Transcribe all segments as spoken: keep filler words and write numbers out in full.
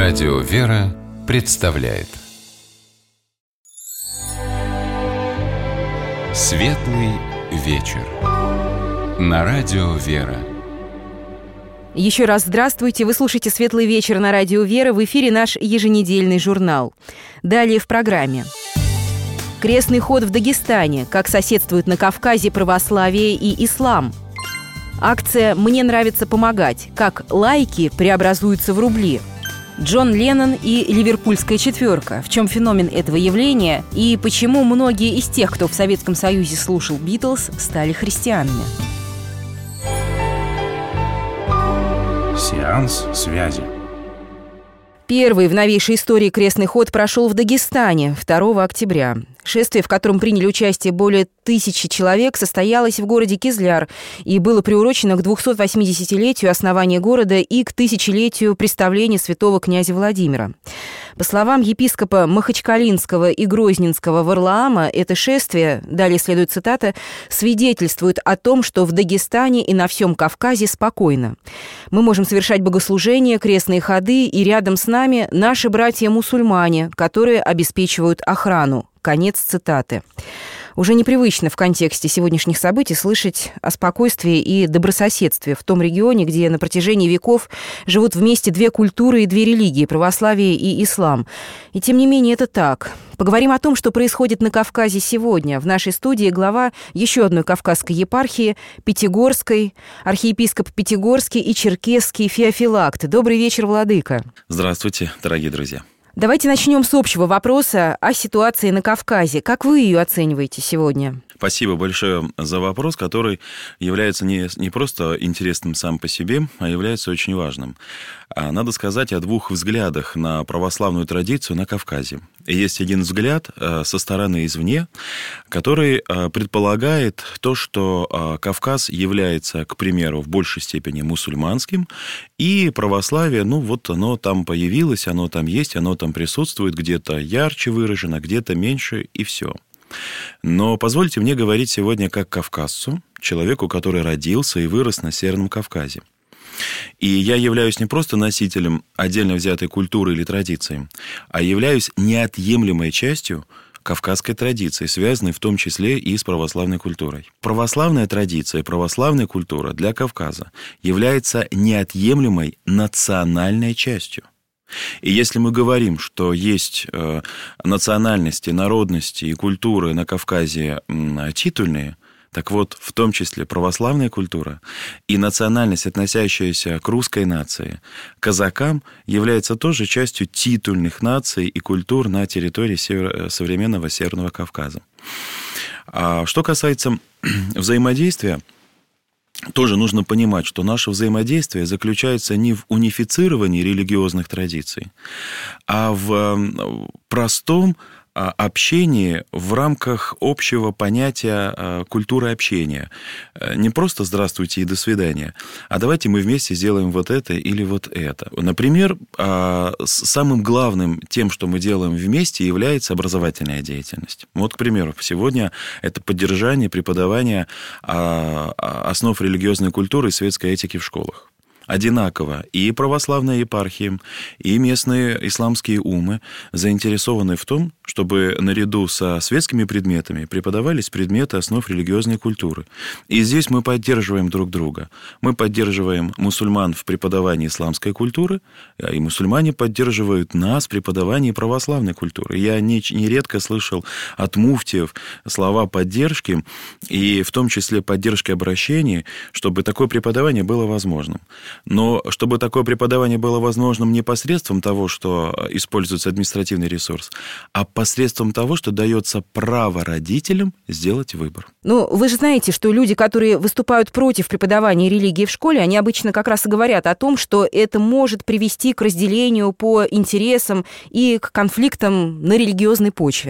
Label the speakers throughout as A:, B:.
A: Радио «Вера» представляет Светлый вечер на Радио «Вера».
B: Еще раз здравствуйте. Вы слушаете «Светлый вечер» на Радио «Вера». В эфире наш еженедельный журнал. Далее в программе. Крестный ход в Дагестане. Как соседствуют на Кавказе православие и ислам. Акция «Мне нравится помогать». Как лайки преобразуются в рубли. Джон Леннон и ливерпульская четверка. В чем феномен этого явления и почему многие из тех, кто в Советском Союзе слушал Битлз, стали христианами.
C: Сеанс связи.
B: Первый в новейшей истории крестный ход прошел в Дагестане второго октября. Шествие, в котором приняли участие более тысячи человек, состоялось в городе Кизляр и было приурочено к двухсотвосьмидесятилетию основания города и к тысячелетию представления святого князя Владимира. По словам епископа Махачкалинского и Грозненского Варлаама, это шествие, далее следует цитата, свидетельствует о том, что в Дагестане и на всем Кавказе спокойно. Мы можем совершать богослужения, крестные ходы, и рядом с нами наши братья-мусульмане, которые обеспечивают охрану. Конец цитаты. Уже непривычно в контексте сегодняшних событий слышать о спокойствии и добрососедстве в том регионе, где на протяжении веков живут вместе две культуры и две религии – православие и ислам. И тем не менее это так. Поговорим о том, что происходит на Кавказе сегодня. В нашей студии глава еще одной кавказской епархии – Пятигорской, архиепископ Пятигорский и Черкесский Феофилакт. Добрый вечер, владыка.
D: Здравствуйте, дорогие друзья.
B: Давайте начнем с общего вопроса о ситуации на Кавказе. Как вы ее оцениваете сегодня?
D: Спасибо большое за вопрос, который является не, не просто интересным сам по себе, а является очень важным. Надо сказать о двух взглядах на православную традицию на Кавказе. Есть один взгляд со стороны извне, который предполагает то, что Кавказ является, к примеру, в большей степени мусульманским, и православие, ну вот оно там появилось, оно там есть, оно там присутствует, где-то ярче выражено, где-то меньше, и все. Но позвольте мне говорить сегодня как кавказцу, человеку, который родился и вырос на Северном Кавказе. И я являюсь не просто носителем отдельно взятой культуры или традиции, а являюсь неотъемлемой частью кавказской традиции, связанной в том числе и с православной культурой. Православная традиция, православная культура для Кавказа является неотъемлемой национальной частью. И если мы говорим, что есть э, национальности, народности и культуры на Кавказе э, титульные, так вот, в том числе православная культура и национальность, относящаяся к русской нации, казакам, является тоже частью титульных наций и культур на территории север... современного Северного Кавказа. А что касается взаимодействия, тоже нужно понимать, что наше взаимодействие заключается не в унифицировании религиозных традиций, а в простом общении в рамках общего понятия культуры общения. Не просто «здравствуйте» и «до свидания», а давайте мы вместе сделаем вот это или вот это. Например, самым главным тем, что мы делаем вместе, является образовательная деятельность. Вот, к примеру, сегодня это поддержание, преподавание основ религиозной культуры и светской этики в школах. Одинаково и православные епархии, и местные исламские уммы заинтересованы в том, чтобы наряду со светскими предметами преподавались предметы основ религиозной культуры. И здесь мы поддерживаем друг друга. Мы поддерживаем мусульман в преподавании исламской культуры, и мусульмане поддерживают нас в преподавании православной культуры. Я нередко слышал от муфтиев слова поддержки, и в том числе поддержки обращений, чтобы такое преподавание было возможным. Но чтобы такое преподавание было возможным не посредством того, что используется административный ресурс, а посредством того, что дается право родителям сделать выбор.
B: Ну, вы же знаете, что люди, которые выступают против преподавания религии в школе, они обычно как раз и говорят о том, что это может привести к разделению по интересам и к конфликтам на религиозной почве.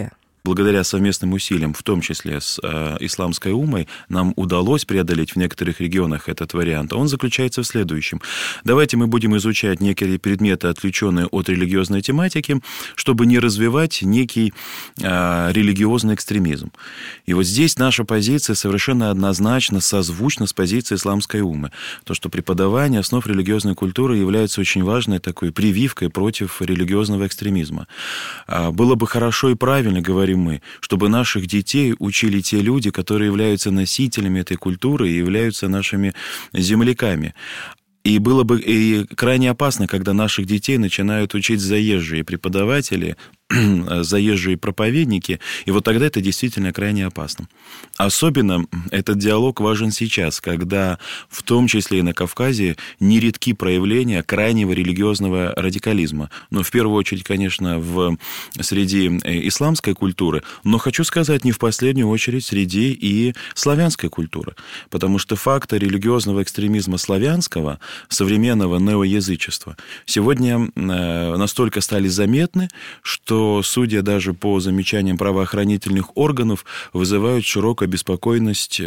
D: благодаря совместным усилиям, в том числе с э, исламской уммой, нам удалось преодолеть в некоторых регионах этот вариант. Он заключается в следующем. Давайте мы будем изучать некие предметы, отвлеченные от религиозной тематики, чтобы не развивать некий э, религиозный экстремизм. И вот здесь наша позиция совершенно однозначно созвучна с позицией исламской уммы. То, что преподавание основ религиозной культуры является очень важной такой прививкой против религиозного экстремизма. Было бы хорошо и правильно, говорим мы, чтобы наших детей учили те люди, которые являются носителями этой культуры и являются нашими земляками. И было бы и крайне опасно, когда наших детей начинают учить заезжие преподаватели, заезжие проповедники, и вот тогда это действительно крайне опасно. Особенно этот диалог важен сейчас, когда в том числе и на Кавказе нередки проявления крайнего религиозного радикализма. Но в первую очередь, конечно, в среди исламской культуры, но хочу сказать, не в последнюю очередь среди и славянской культуры, потому что факты религиозного экстремизма славянского, современного неоязычества, сегодня настолько стали заметны, что судя даже по замечаниям правоохранительных органов, вызывают широкую обеспокоенность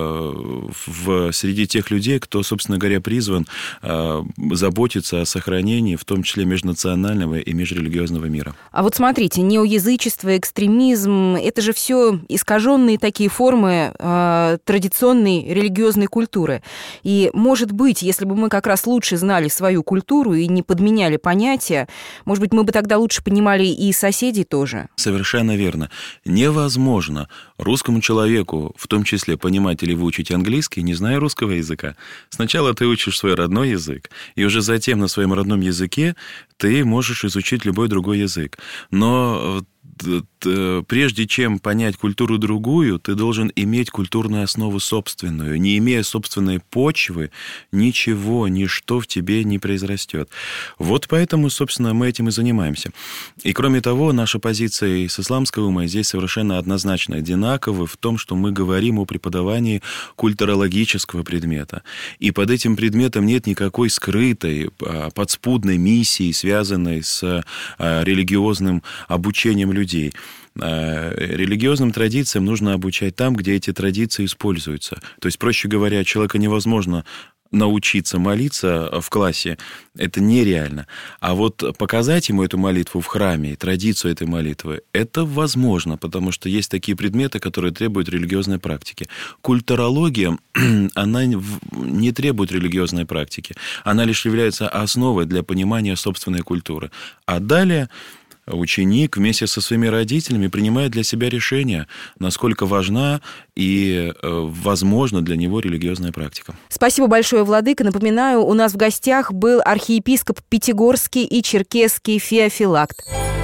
D: в среди тех людей, кто, собственно говоря, призван заботиться о сохранении, в том числе межнационального и межрелигиозного мира.
B: А вот смотрите, неоязычество, экстремизм, это же все искаженные такие формы э, традиционной религиозной культуры. И, может быть, если бы мы как раз лучше знали свою культуру и не подменяли понятия, может быть, мы бы тогда лучше понимали и соседей тоже.
D: Совершенно верно. Невозможно русскому человеку, в том числе, понимать или выучить английский, не зная русского языка. Сначала ты учишь свой родной язык, и уже затем на своем родном языке ты можешь изучить любой другой язык. Но прежде чем понять культуру другую, ты должен иметь культурную основу собственную. Не имея собственной почвы, ничего, ничто в тебе не произрастет. Вот поэтому, собственно, мы этим и занимаемся. И кроме того, наша позиция с исламской умой здесь совершенно однозначно одинакова в том, что мы говорим о преподавании культурологического предмета. И под этим предметом нет никакой скрытой, подспудной миссии, связанной с религиозным обучением людей. Религиозным традициям нужно обучать там, где эти традиции используются. То есть, проще говоря, человека невозможно научиться молиться в классе, это нереально. А вот показать ему эту молитву в храме, традицию этой молитвы, это возможно, потому что есть такие предметы, которые требуют религиозной практики. Культурология, она не требует религиозной практики, она лишь является основой для понимания собственной культуры. А далее ученик вместе со своими родителями принимает для себя решение, насколько важна и возможна для него религиозная практика.
B: Спасибо большое, владыка. Напоминаю, у нас в гостях был архиепископ Пятигорский и Черкесский Феофилакт.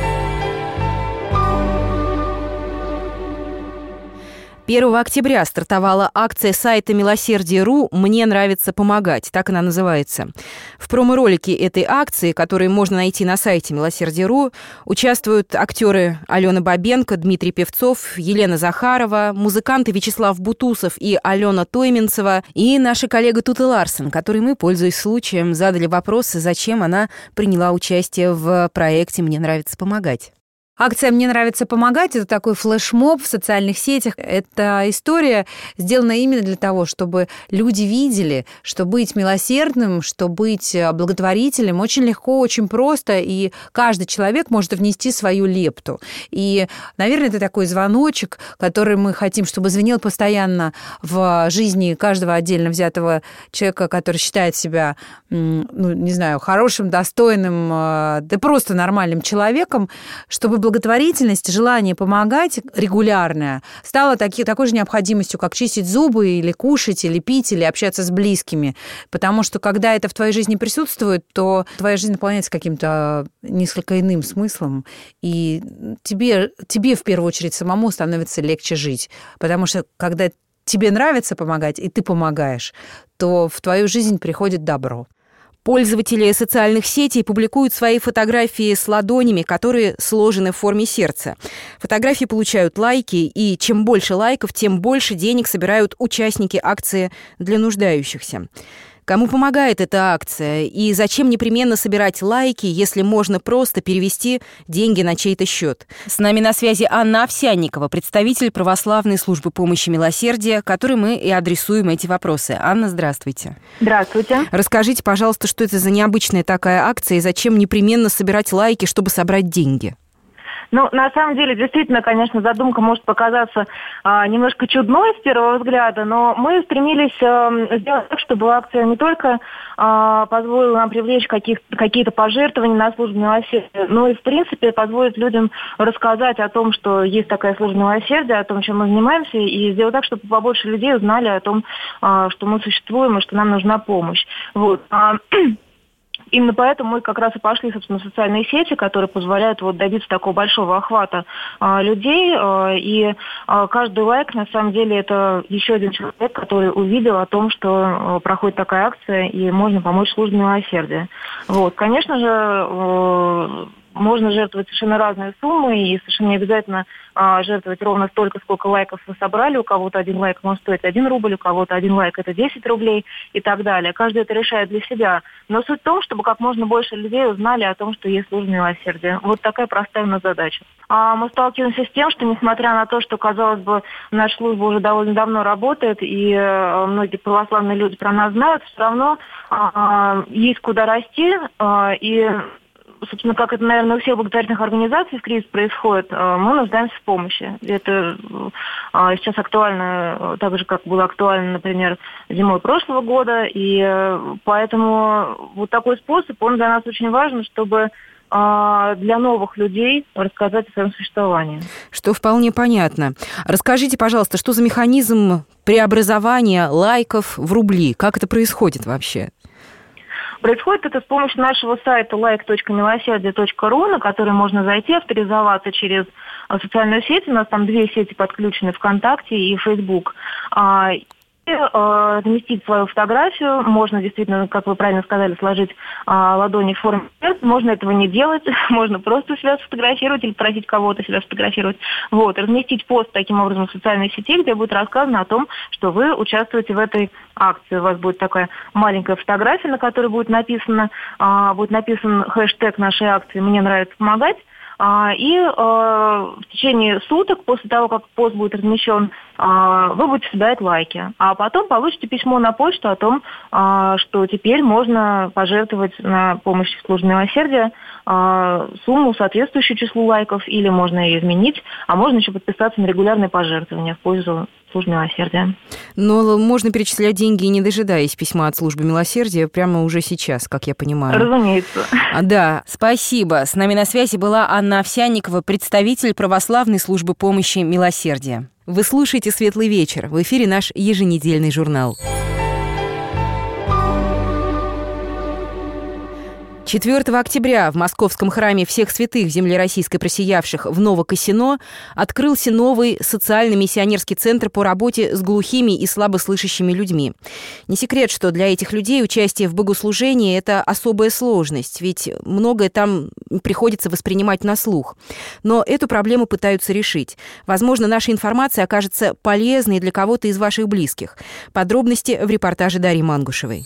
B: первого октября стартовала акция сайта «Милосердие точка ру» «Мне нравится помогать». Так она называется. В промо-ролике этой акции, который можно найти на сайте «Милосердие точка ру», участвуют актеры Алена Бабенко, Дмитрий Певцов, Елена Захарова, музыканты Вячеслав Бутусов и Алена Тойменцева и наша коллега Тута Ларсен, которой мы, пользуясь случаем, задали вопросы, зачем она приняла участие в проекте «Мне нравится помогать».
C: Акция «Мне нравится помогать» — это такой флешмоб в социальных сетях. Эта история сделана именно для того, чтобы люди видели, что быть милосердным, что быть благотворителем очень легко, очень просто, и каждый человек может внести свою лепту. И, наверное, это такой звоночек, который мы хотим, чтобы звенел постоянно в жизни каждого отдельно взятого человека, который считает себя, ну, не знаю, хорошим, достойным, да просто нормальным человеком, чтобы благотворительность, желание помогать регулярное стало таки, такой же необходимостью, как чистить зубы или кушать, или пить, или общаться с близкими. Потому что, когда это в твоей жизни присутствует, то твоя жизнь наполняется каким-то несколько иным смыслом, и тебе, тебе в первую очередь самому становится легче жить. Потому что, когда тебе нравится помогать, и ты помогаешь, то в твою жизнь приходит добро.
B: Пользователи социальных сетей публикуют свои фотографии с ладонями, которые сложены в форме сердца. Фотографии получают лайки, и чем больше лайков, тем больше денег собирают участники акции для нуждающихся. Кому помогает эта акция? И зачем непременно собирать лайки, если можно просто перевести деньги на чей-то счет? С нами на связи Анна Овсянникова, представитель православной службы помощи милосердия, которой мы и адресуем эти вопросы. Анна, здравствуйте.
E: Здравствуйте.
B: Расскажите, пожалуйста, что это за необычная такая акция и зачем непременно собирать лайки, чтобы собрать деньги?
E: Ну, на самом деле, действительно, конечно, задумка может показаться а, немножко чудной с первого взгляда, но мы стремились а, сделать так, чтобы акция не только а, позволила нам привлечь каких, какие-то пожертвования на службу милосердия, но и, в принципе, позволит людям рассказать о том, что есть такая служба милосердия, о том, чем мы занимаемся, и сделать так, чтобы побольше людей узнали о том, а, что мы существуем и что нам нужна помощь. Вот. Именно поэтому мы как раз и пошли, собственно, в социальные сети, которые позволяют вот добиться такого большого охвата а, людей. А, и а, каждый лайк, на самом деле, это еще один человек, который увидел о том, что а, проходит такая акция, и можно помочь службе милосердия. Вот. Конечно же, а, можно жертвовать совершенно разные суммы, и совершенно не обязательно а, жертвовать ровно столько, сколько лайков вы собрали. У кого-то один лайк может стоить один рубль, у кого-то один лайк это десять рублей и так далее. Каждый это решает для себя. Но суть в том, чтобы как можно больше людей узнали о том, что есть служба милосердия. Вот такая простая у нас задача. А мы сталкиваемся с тем, что несмотря на то, что, казалось бы, наша служба уже довольно давно работает, и а, многие православные люди про нас знают, все равно а, есть куда расти, а, и собственно, как это, наверное, у всех благотворительных организаций в кризис происходит, мы нуждаемся в помощи. Это сейчас актуально, так же, как было актуально, например, зимой прошлого года, и поэтому вот такой способ, он для нас очень важен, чтобы для новых людей рассказать о своем существовании.
B: Что вполне понятно. Расскажите, пожалуйста, что за механизм преобразования лайков в рубли? Как это происходит вообще?
E: Происходит это с помощью нашего сайта лайк точка милосердие точка ру, на который можно зайти, авторизоваться через социальную сеть. У нас там две сети подключены, ВКонтакте и Фейсбук. И э, разместить свою фотографию. Можно действительно, как вы правильно сказали, сложить э, ладони в форме сердца. Можно этого не делать. Можно просто себя сфотографировать или просить кого-то себя сфотографировать. Вот. Разместить пост таким образом в социальной сети, где будет рассказано о том, что вы участвуете в этой акции. У вас будет такая маленькая фотография, на которой будет написано, э, будет написан хэштег нашей акции «Мне нравится помогать». И э, в течение суток, после того, как пост будет размещен, э, вы будете собирать лайки. А потом получите письмо на почту о том, э, что теперь можно пожертвовать на помощь в службе милосердия э, сумму, соответствующую числу лайков, или можно ее изменить, а можно еще подписаться на регулярные пожертвования в пользу службы милосердия.
B: Но можно перечислять деньги, не дожидаясь письма от службы милосердия, прямо уже сейчас, как я понимаю.
E: Разумеется.
B: Да, спасибо. С нами на связи была Анна Овсянникова, представитель православной службы помощи милосердия. Вы слушаете «Светлый вечер». В эфире наш еженедельный журнал. четвёртого октября в Московском храме Всех Святых в земле российской просиявших в Новокосино открылся новый социально-миссионерский центр по работе с глухими и слабослышащими людьми. Не секрет, что для этих людей участие в богослужении – это особая сложность, ведь многое там приходится воспринимать на слух. Но эту проблему пытаются решить. Возможно, наша информация окажется полезной для кого-то из ваших близких. Подробности в репортаже Дарьи Мангушевой.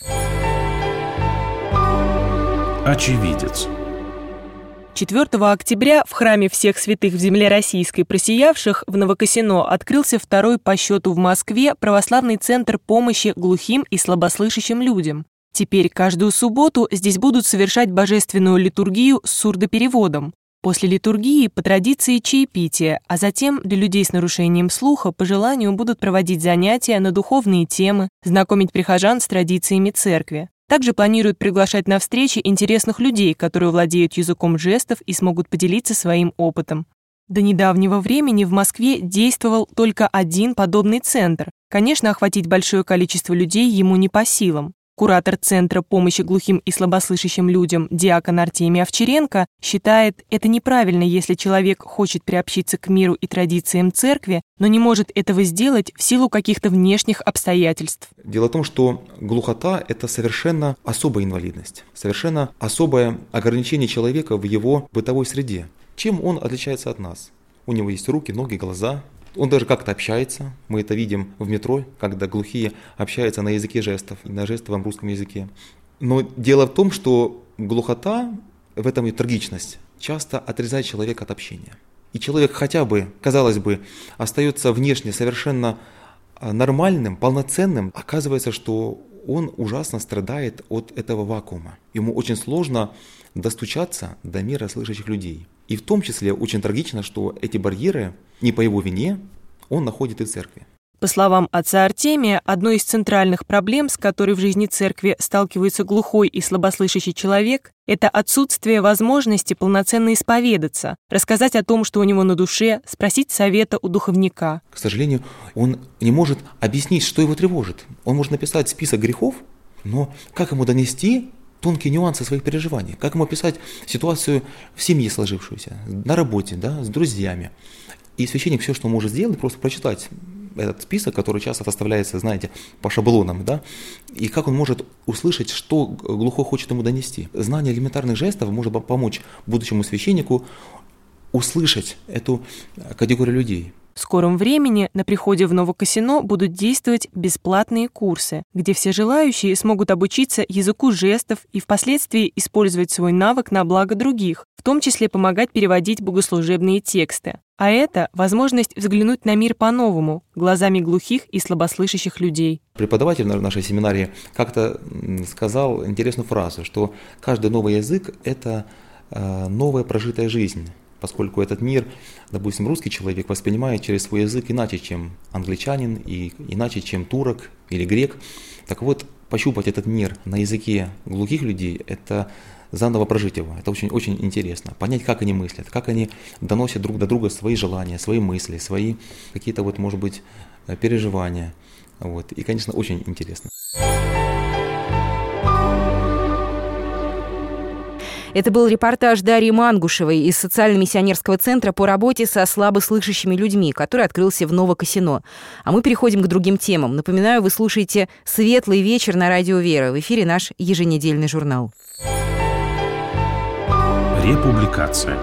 A: Очевидец.
F: четвёртого октября в храме Всех Святых в земле российской просиявших в Новокосино открылся второй по счету в Москве православный центр помощи глухим и слабослышащим людям. Теперь каждую субботу здесь будут совершать божественную литургию с сурдопереводом. После литургии по традиции чаепитие, а затем для людей с нарушением слуха по желанию будут проводить занятия на духовные темы, знакомить прихожан с традициями церкви. Также планируют приглашать на встречи интересных людей, которые владеют языком жестов и смогут поделиться своим опытом. До недавнего времени в Москве действовал только один подобный центр. Конечно, охватить большое количество людей ему не по силам. Куратор Центра помощи глухим и слабослышащим людям диакон Артемий Овчаренко считает, это неправильно, если человек хочет приобщиться к миру и традициям церкви, но не может этого сделать в силу каких-то внешних обстоятельств.
G: Дело в том, что глухота – это совершенно особая инвалидность, совершенно особое ограничение человека в его бытовой среде. Чем он отличается от нас? У него есть руки, ноги, глаза, Он даже как-то общается, мы это видим в метро, когда глухие общаются на языке жестов, на жестовом русском языке. Но дело в том, что глухота, в этом и трагичность, часто отрезает человека от общения. И человек хотя бы, казалось бы, остается внешне совершенно нормальным, полноценным, оказывается, что он ужасно страдает от этого вакуума. Ему очень сложно достучаться до мира слышащих людей. И в том числе очень трагично, что эти барьеры, не по его вине, он находит и в церкви.
F: По словам отца Артемия, одной из центральных проблем, с которой в жизни церкви сталкивается глухой и слабослышащий человек, это отсутствие возможности полноценно исповедаться, рассказать о том, что у него на душе, спросить совета у духовника.
G: К сожалению, он не может объяснить, что его тревожит. Он может написать список грехов, но как ему донести тонкие нюансы своих переживаний, как ему описать ситуацию в семье сложившуюся, на работе, да, с друзьями. И священник все, что может сделать, просто прочитать этот список, который часто составляется, знаете, по шаблонам, да, и как он может услышать, что глухой хочет ему донести. Знание элементарных жестов может помочь будущему священнику услышать эту категорию людей.
F: В скором времени на приходе в Новокосино будут действовать бесплатные курсы, где все желающие смогут обучиться языку жестов и впоследствии использовать свой навык на благо других, в том числе помогать переводить богослужебные тексты. А это возможность взглянуть на мир по-новому, глазами глухих и слабослышащих людей.
G: Преподаватель в нашей семинарии как-то сказал интересную фразу, что каждый новый язык – это новая прожитая жизнь. Поскольку этот мир, допустим, русский человек воспринимает через свой язык иначе, чем англичанин, и иначе, чем турок или грек. Так вот, пощупать этот мир на языке глухих людей – это заново прожить его. Это очень, очень интересно. Понять, как они мыслят, как они доносят друг до друга свои желания, свои мысли, свои какие-то, вот, может быть, переживания. Вот. И, конечно, очень интересно.
B: Это был репортаж Дарьи Мангушевой из социально-миссионерского центра по работе со слабослышащими людьми, который открылся в Новокосино. А мы переходим к другим темам. Напоминаю, вы слушаете «Светлый вечер» на Радио Вера. В эфире наш еженедельный журнал.
A: Републикация.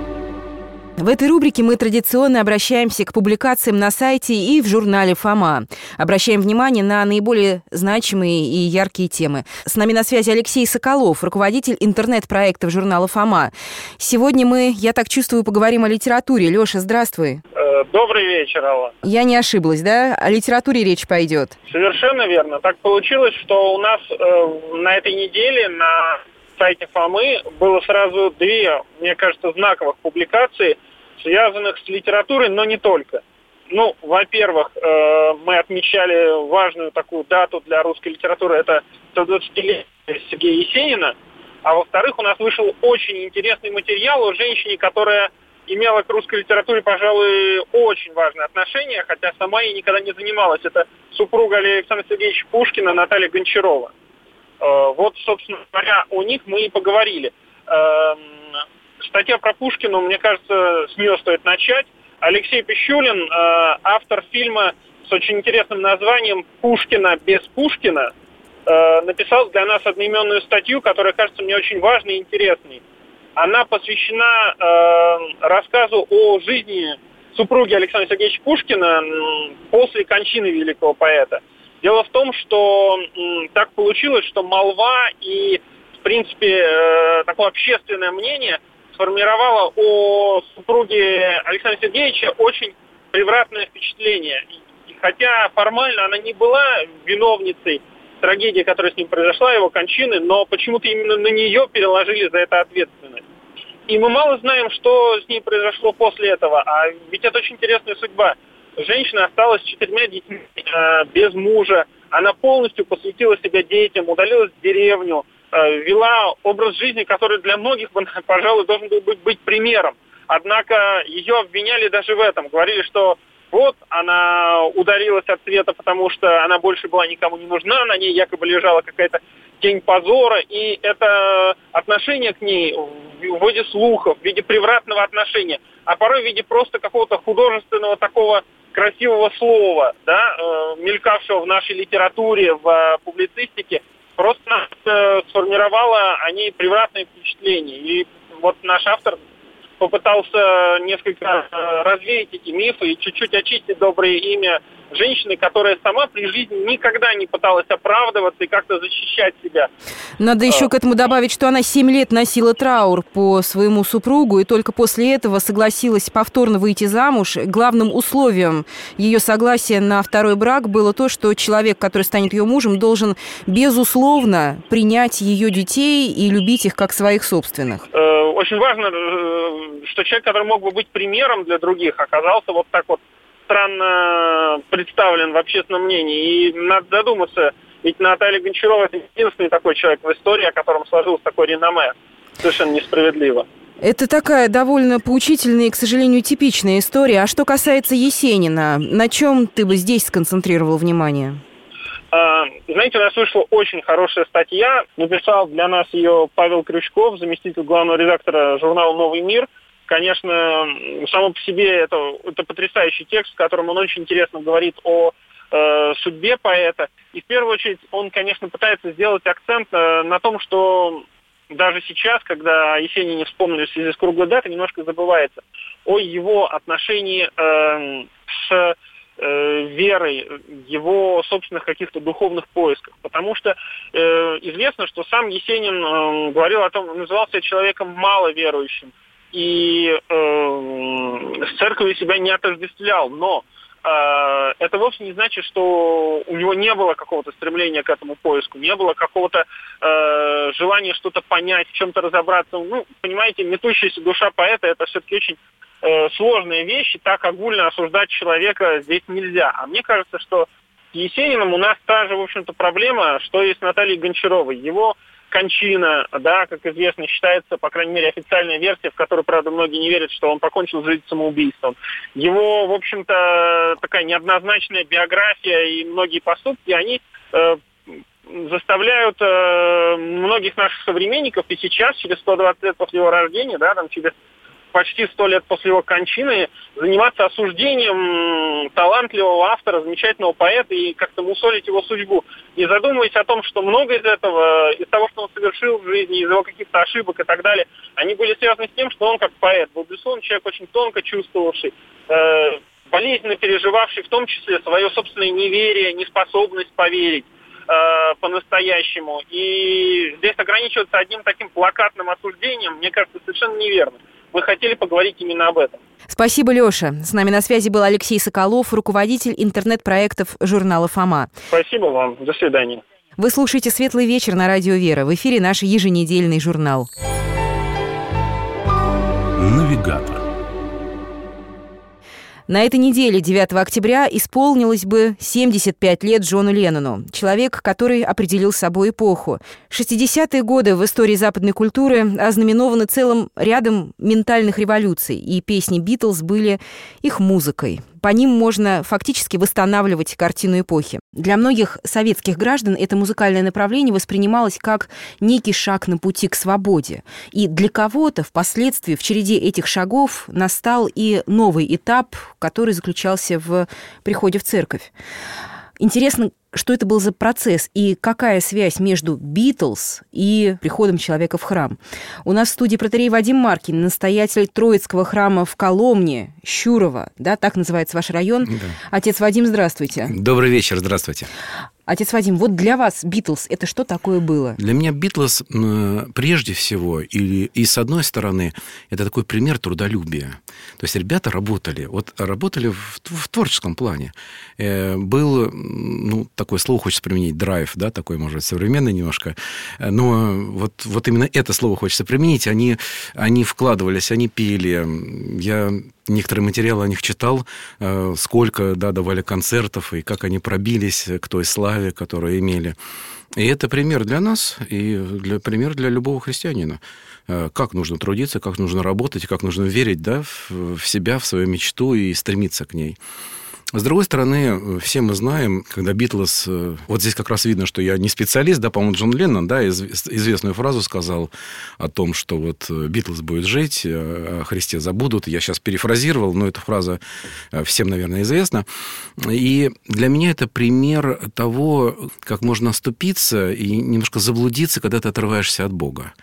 B: В этой рубрике мы традиционно обращаемся к публикациям на сайте и в журнале «Фома». Обращаем внимание на наиболее значимые и яркие темы. С нами на связи Алексей Соколов, руководитель интернет-проектов журнала «Фома». Сегодня мы, я так чувствую, поговорим о литературе. Леша, здравствуй.
H: Добрый вечер, Алла.
B: Я не ошиблась, да? О литературе речь пойдет.
H: Совершенно верно. Так получилось, что у нас э, на этой неделе на сайте Фомы было сразу две, мне кажется, знаковых публикации, связанных с литературой, но не только. Ну, во-первых, э, мы отмечали важную такую дату для русской литературы, это сто двадцатилетие Сергея Есенина, а во-вторых, у нас вышел очень интересный материал о женщине, которая имела к русской литературе, пожалуй, очень важное отношение, хотя сама ей никогда не занималась. Это супруга Александра Сергеевича Пушкина Наталья Гончарова. Э, вот, собственно говоря, о них мы и поговорили. Э, Статья про Пушкина, мне кажется, с нее стоит начать. Алексей Пищулин, э, автор фильма с очень интересным названием «Пушкина без Пушкина», э, написал для нас одноименную статью, которая кажется мне очень важной и интересной. Она посвящена э, рассказу о жизни супруги Александра Сергеевича Пушкина э, после кончины великого поэта. Дело в том, что э, так получилось, что молва и, в принципе, э, такое общественное мнение сформировало о супруге Александра Сергеевича очень превратное впечатление. И хотя формально она не была виновницей трагедии, которая с ним произошла, его кончины, но почему-то именно на нее переложили за это ответственность. И мы мало знаем, что с ней произошло после этого, а ведь это очень интересная судьба. Женщина осталась с четырьмя детьми, э, без мужа, она полностью посвятила себя детям, удалилась в деревню, вела образ жизни, который для многих, пожалуй, должен был быть, быть примером. Однако ее обвиняли даже в этом. Говорили, что вот она удалилась от света, потому что она больше была никому не нужна, на ней якобы лежала какая-то тень позора, и это отношение к ней в виде слухов, в виде превратного отношения, а порой в виде просто какого-то художественного такого красивого слова, да, мелькавшего в нашей литературе, в публицистике, просто э, сформировала о ней превратное впечатление. И вот наш автор попытался несколько развеять эти мифы и чуть-чуть очистить доброе имя женщины, которая сама при жизни никогда не пыталась оправдываться и как-то защищать себя.
B: Надо еще к этому добавить, что она семь лет носила траур по своему супругу, и только после этого согласилась повторно выйти замуж. Главным условием ее согласия на второй брак было то, что человек, который станет ее мужем, должен безусловно принять ее детей и любить их как своих собственных.
H: Очень важно, что человек, который мог бы быть примером для других, оказался вот так вот странно представлен в общественном мнении. И надо задуматься, ведь Наталья Гончарова – это единственный такой человек в истории, о котором сложилось такое реноме. Совершенно несправедливо.
B: Это такая довольно поучительная и, к сожалению, типичная история. А что касается Есенина, на чем ты бы здесь сконцентрировал внимание?
H: А, знаете, у нас вышла очень хорошая статья. Написал для нас ее Павел Крючков, заместитель главного редактора журнала «Новый мир». Конечно, само по себе это, это потрясающий текст, в котором он очень интересно говорит о э, судьбе поэта. И в первую очередь он, конечно, пытается сделать акцент э, на том, что даже сейчас, когда Есенина вспомнили в связи с круглой датой, немножко забывается о его отношении э, с э, верой, его собственных каких-то духовных поисках. Потому что э, известно, что сам Есенин э, говорил о том, назывался человеком маловерующим. И э, с церковью себя не отождествлял, но э, это вовсе не значит, что у него не было какого-то стремления к этому поиску, не было какого-то э, желания что-то понять, в чем-то разобраться. Ну, понимаете, метущаяся душа поэта – это все-таки очень э, сложная вещь, и так огульно осуждать человека здесь нельзя. А мне кажется, что с Есениным у нас та же, в общем-то, проблема, что и с Натальей Гончаровой. Его кончина, да, как известно, считается, по крайней мере, официальная версия, в которой, правда, многие не верят, что он покончил жизнь самоубийством. Его, в общем-то, такая неоднозначная биография и многие поступки, они э, заставляют э, многих наших современников и сейчас, через сто двадцать лет после его рождения, да, там через почти сто лет после его кончины, заниматься осуждением талантливого автора, замечательного поэта и как-то мусолить его судьбу, не задумываясь о том, что много из этого, из того, что он совершил в жизни, из его каких-то ошибок и так далее, они были связаны с тем, что он как поэт был, безусловно, человек очень тонко чувствовавший, э, болезненно переживавший в том числе свое собственное неверие, неспособность поверить э, по-настоящему. И здесь ограничиваться одним таким плакатным осуждением, мне кажется, совершенно неверно. Мы хотели поговорить именно об этом.
B: Спасибо, Леша. С нами на связи был Алексей Соколов, руководитель интернет-проектов журнала «Фома».
H: Спасибо вам. До свидания.
B: Вы слушаете «Светлый вечер» на радио «Вера». В эфире наш еженедельный журнал.
A: Навигатор.
B: На этой неделе, девятого октября, исполнилось бы семьдесят пять лет Джону Леннону. Человек, который определил собой эпоху. шестидесятые годы в истории западной культуры ознаменованы целым рядом ментальных революций, и песни «Битлз» были их музыкой. По ним можно фактически восстанавливать картину эпохи. Для многих советских граждан это музыкальное направление воспринималось как некий шаг на пути к свободе. И для кого-то впоследствии в череде этих шагов настал и новый этап, который заключался в приходе в церковь. Интересно, что это был за процесс и какая связь между «Битлз» и приходом человека в храм. У нас в студии протоиерей Вадим Маркин, настоятель Троицкого храма в Коломне, Щурово, да, так называется ваш район. Да. Отец Вадим, здравствуйте.
I: Добрый вечер, здравствуйте.
B: Отец Вадим, вот для вас «Битлз» – это что такое было?
I: Для меня «Битлз» прежде всего, или, и с одной стороны, это такой пример трудолюбия. То есть ребята работали, вот работали в, в творческом плане. Был, ну, такое слово хочется применить, драйв, да, такой, может быть, современный немножко, но вот, вот именно это слово хочется применить. Они, они вкладывались, они пели. Я некоторые материалы о них читал, сколько, да, давали концертов, и как они пробились к той славе, которую имели. И это пример для нас, и для, пример для любого христианина. Как нужно трудиться, как нужно работать, как нужно верить, да, в, в себя, в свою мечту и стремиться к ней. С другой стороны, все мы знаем, когда «Битлз», вот здесь как раз видно, что я не специалист, да, по-моему, Джон Леннон, да, известную фразу сказал о том, что вот «Битлз» будет жить, о Христе забудут. Я сейчас перефразировал, но эта фраза всем, наверное, известна. И для меня это пример того, как можно оступиться и немножко заблудиться, когда ты отрываешься от Бога.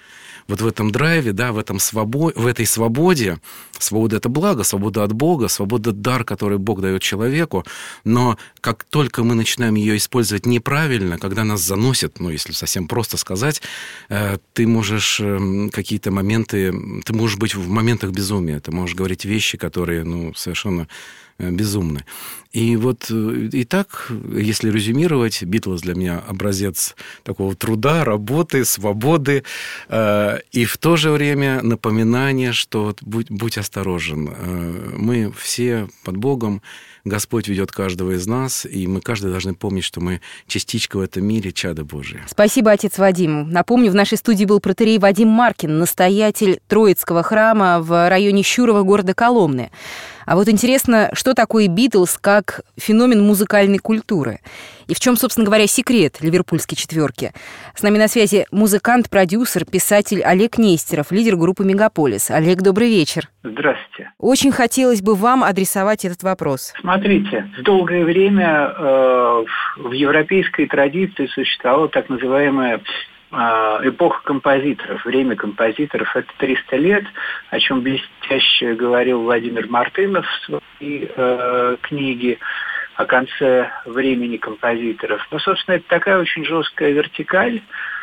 I: вот в этом драйве, да, в, этом свобо... в этой свободе. Свобода – это благо, свобода от Бога, свобода – дар, который Бог дает человеку. Но как только мы начинаем ее использовать неправильно, когда нас заносит, ну, если совсем просто сказать, ты можешь какие-то моменты, ты можешь быть в моментах безумия, ты можешь говорить вещи, которые, ну, совершенно безумны. И вот и так, если резюмировать, Битлз для меня образец такого труда, работы, свободы, э, и в то же время напоминание, что вот будь, будь осторожен. Э, мы все под Богом, Господь ведет каждого из нас, и мы каждый должны помнить, что мы частичка в этом мире, чадо Божие.
B: Спасибо, отец Вадим. Напомню, в нашей студии был протоиерей Вадим Маркин, настоятель Троицкого храма в районе Щурова города Коломны. А вот интересно, что такое Битлз как феномен музыкальной культуры? И в чем, собственно говоря, секрет ливерпульской четверки? С нами на связи музыкант, продюсер, писатель Олег Нестеров, лидер группы «Мегаполис». Олег, добрый вечер.
J: Здравствуйте.
B: Очень хотелось бы вам адресовать этот вопрос.
J: Смотрите, долгое время э, в европейской традиции существовала так называемая эпоха композиторов, время композиторов – это триста лет, о чем блестяще говорил Владимир Мартынов в своей э, книге о конце времени композиторов. Ну, собственно, это такая очень жесткая вертикаль.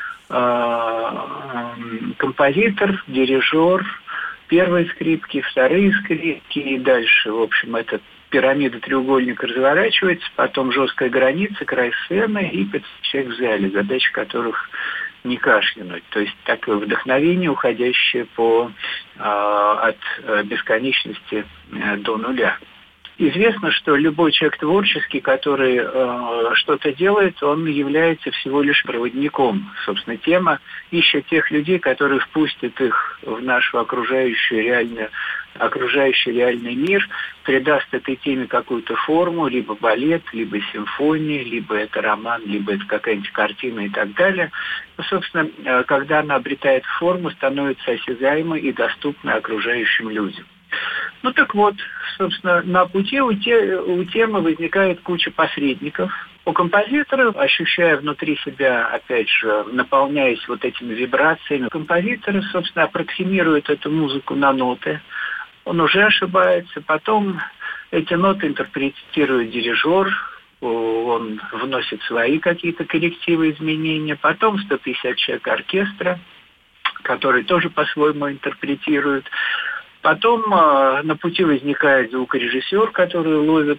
J: Э, композитор, дирижер, первые скрипки, вторые скрипки, и дальше, в общем, этот пирамида треугольника разворачивается, потом жесткая граница, край сцены и пятьсот человек в зале, задача которых не кашлянуть. То есть такое вдохновение, уходящее по, э, от э, бесконечности э, до нуля. Известно, что любой человек творческий, который э, что-то делает, он является всего лишь проводником. Собственно, тема ищет тех людей, которые впустят их в нашу окружающую реальную окружающий реальный мир, придаст этой теме какую-то форму, либо балет, либо симфония, либо это роман, либо это какая-нибудь картина и так далее. Ну, собственно, когда она обретает форму, становится осязаемой и доступной окружающим людям. Ну так вот, собственно, на пути у, те, у темы возникает куча посредников. У композитора, ощущая внутри себя, опять же, наполняясь вот этими вибрациями, композиторы, собственно, аппроксимируют эту музыку на ноты. Он уже ошибается, потом эти ноты интерпретирует дирижер, он вносит свои какие-то коррективы, изменения, потом сто пятьдесят человек оркестра, который тоже по-своему интерпретирует. Потом э, на пути возникает звукорежиссер, который ловит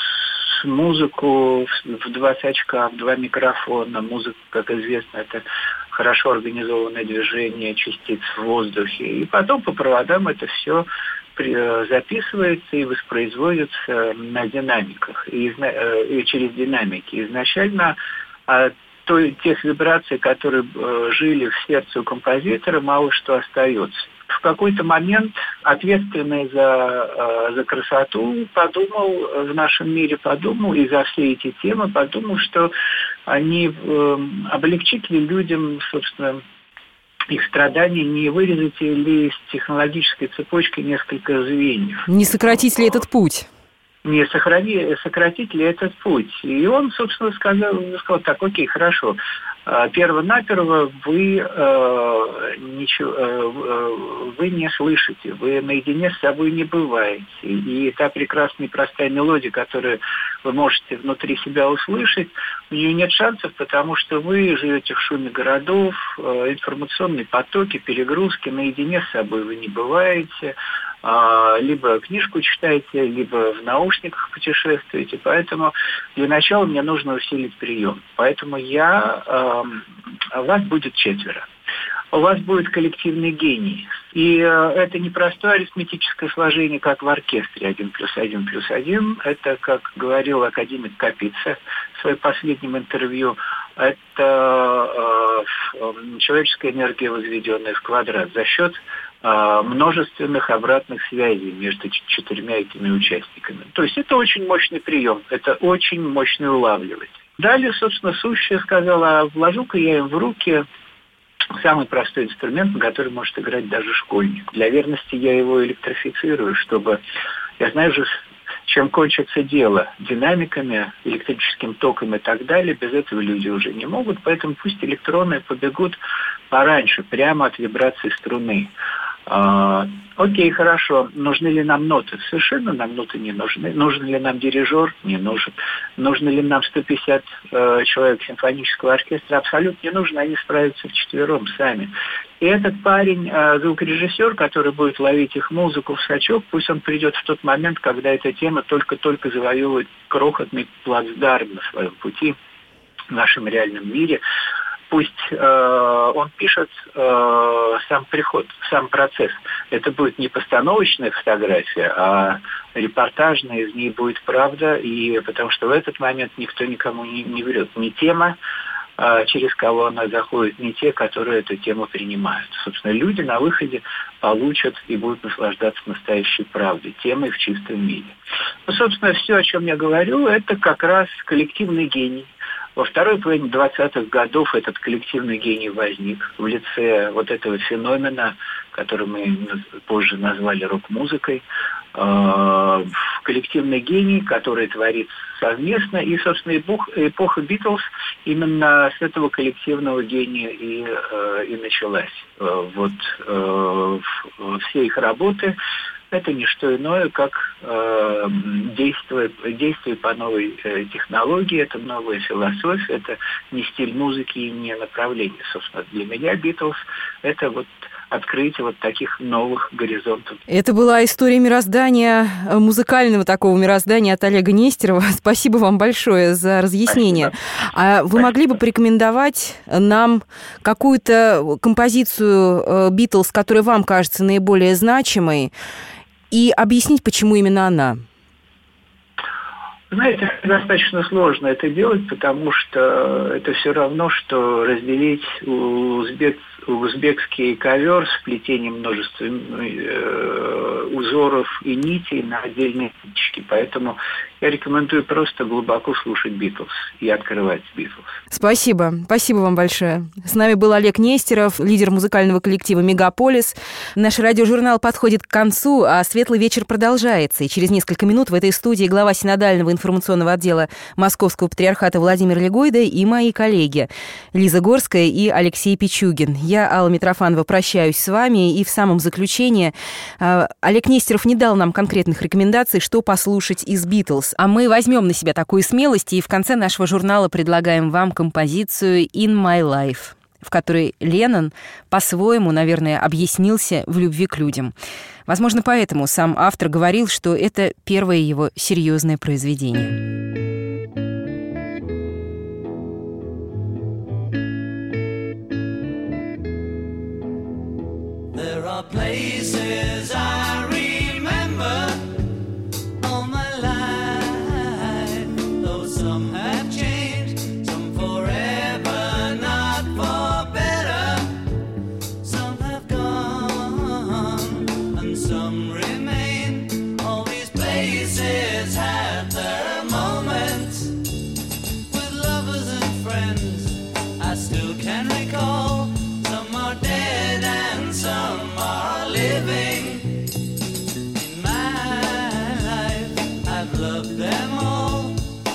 J: музыку в, в два сачка, в два микрофона. Музыка, как известно, это хорошо организованное движение частиц в воздухе. И потом по проводам это все записывается и воспроизводится на динамиках и, и через динамики. Изначально от той, тех вибраций, которые э, жили в сердце у композитора, мало что остается. В какой-то момент ответственный за, э, за красоту подумал, в нашем мире подумал, и за все эти темы подумал, что они э, облегчить ли людям, собственно, их страдания, не вырезать ли с технологической цепочкой несколько звеньев.
B: Не сократить ли этот путь?
J: Не сохрани, сократить ли этот путь. И он, собственно, сказал, сказал так, окей, хорошо. Перво-наперво вы, э, ничего, э, вы не слышите, вы наедине с собой не бываете. И та прекрасная и простая мелодия, которую вы можете внутри себя услышать, у нее нет шансов, потому что вы живете в шуме городов, э, информационные потоки, перегрузки, наедине с собой вы не бываете, э, либо книжку читаете, либо в наушниках путешествуете. Поэтому для начала мне нужно усилить прием. Поэтому я... Э, вас будет четверо. У вас будет коллективный гений. И э, это не простое арифметическое сложение, как в оркестре один плюс один плюс один. Это, как говорил академик Капица в своем последнем интервью, это э, э, человеческая энергия, возведенная в квадрат за счет э, множественных обратных связей между четырьмя этими участниками. То есть это очень мощный прием, это очень мощный улавливатель. Далее, собственно, сущая сказала, а вложу-ка я им в руки самый простой инструмент, на который может играть даже школьник. Для верности я его электрифицирую, чтобы... Я знаю же, чем кончится дело. Динамиками, электрическим током и так далее. Без этого люди уже не могут. Поэтому пусть электроны побегут пораньше, прямо от вибрации струны. А, окей, хорошо. Нужны ли нам ноты? Совершенно нам ноты не нужны. Нужен ли нам дирижер? Не нужен. Нужны ли нам сто пятьдесят э, человек симфонического оркестра? Абсолютно не нужно. Они справятся вчетвером сами. И этот парень, э, звукорежиссер, который будет ловить их музыку в сачок, пусть он придет в тот момент, когда эта тема только-только завоевывает крохотный плацдарм на своем пути в нашем реальном мире. Пусть э, он пишет э, сам приход, сам процесс. Это будет не постановочная фотография, а репортажная, из ней будет правда, и потому что в этот момент никто никому не, не врет. Ни тема, э, через кого она заходит, ни те, которые эту тему принимают. Собственно, люди на выходе получат и будут наслаждаться настоящей правдой, темой в чистом виде. Ну, собственно, все, о чем я говорю, это как раз коллективный гений. Во второй половине двадцатых годов этот коллективный гений возник в лице вот этого феномена, который мы позже назвали рок-музыкой. Коллективный гений, который творит совместно. И, собственно, эпоха Битлз именно с этого коллективного гения и, и началась. Вот все их работы — это не что иное, как э, действие, действие по новой э, технологии, это новая философия, это не стиль музыки и не направление. Собственно, для меня Битлз — это вот открытие вот таких новых горизонтов.
B: Это была история мироздания, музыкального такого мироздания от Олега Нестерова. Спасибо вам большое за разъяснение. Спасибо. А вы Спасибо. Могли бы порекомендовать нам какую-то композицию Битлз, которая вам кажется наиболее значимой, и объяснить, почему именно она?
J: Знаете, достаточно сложно это делать, потому что это все равно, что разделить узбек, узбекский ковер с плетением множества э, узоров и нитей на отдельные ниточки. Поэтому я рекомендую просто глубоко слушать Битлз и открывать Битлз.
B: Спасибо. Спасибо вам большое. С нами был Олег Нестеров, лидер музыкального коллектива «Мегаполис». Наш радиожурнал подходит к концу, а «Светлый вечер» продолжается. И через несколько минут в этой студии глава синодального информационного отдела Московского патриархата Владимир Легойда и мои коллеги Лиза Горская и Алексей Пичугин. Я, Алла Митрофанова, прощаюсь с вами. И в самом заключении Олег Нестеров не дал нам конкретных рекомендаций, что послушать из «Битлз». А мы возьмем на себя такую смелость и в конце нашего журнала предлагаем вам композицию «In My Life», в которой Леннон по-своему, наверное, объяснился в любви к людям. Возможно, поэтому сам автор говорил, что это первое его серьезное произведение.
K: There are places I remember all my life, though some have changed, some forever, not for better. Some have gone and some remain. All these places have their moments with lovers and friends I still can recall. Some are dead and some are living. In my life, I've loved them all.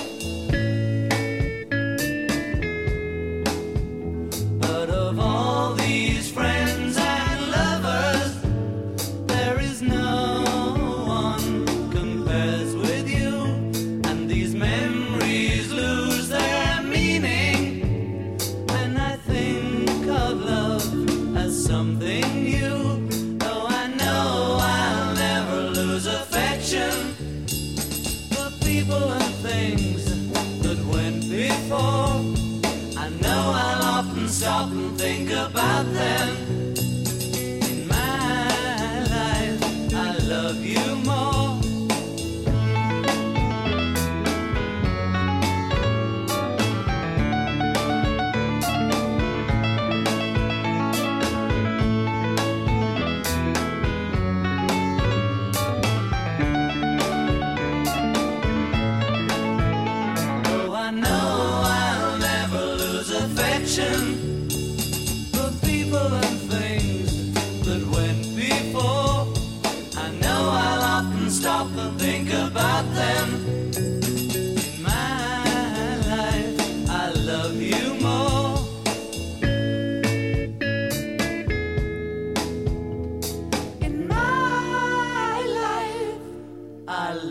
K: But of all these friends and lovers, there is no one compares with you. And these memories lose their meaning when I think of love as something new. Though I know I'll never lose affection for people and things that went before. I know I'll often stop and think about them. In my life, I love you more.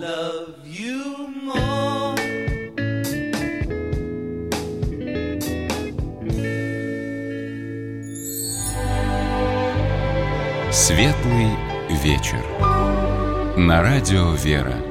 K: love you more.
L: Светлый вечер. На радио «Вера».